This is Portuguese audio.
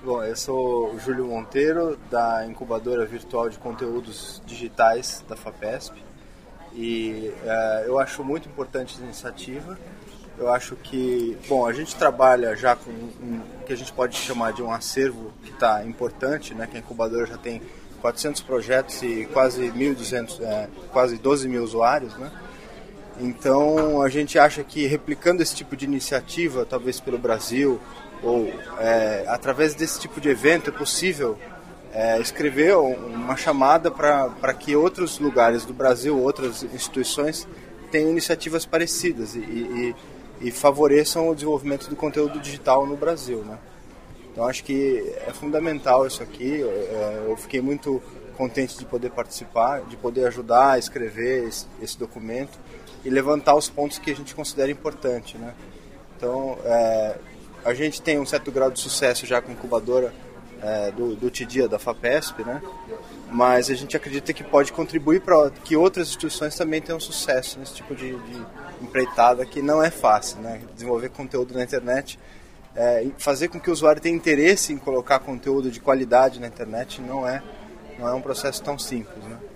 Bom, eu sou o Júlio Monteiro, da Incubadora Virtual de Conteúdos Digitais da FAPESP. E eu acho muito importante essa iniciativa. Eu acho que, bom, a gente trabalha já com o que a gente pode chamar de um acervo que está importante, né? Que a incubadora já tem 400 projetos e quase 1.200, quase 12 mil usuários, né? Então a gente acha que replicando esse tipo de iniciativa, talvez pelo Brasil, ou através desse tipo de evento, é possível escrever uma chamada para que outros lugares do Brasil, outras instituições, tenham iniciativas parecidas e favoreçam o desenvolvimento do conteúdo digital no Brasil, né? Então acho que é fundamental isso aqui. Eu fiquei muito contente de poder participar, de poder ajudar a escrever esse documento e levantar os pontos que a gente considera importante, né? Então a gente tem um certo grau de sucesso já com a incubadora do TIDIA da FAPESP, né? Mas a gente acredita que pode contribuir para que outras instituições também tenham sucesso nesse tipo de empreitada, que não é fácil, né? Desenvolver conteúdo na internet, fazer com que o usuário tenha interesse em colocar conteúdo de qualidade na internet não é um processo tão simples, né?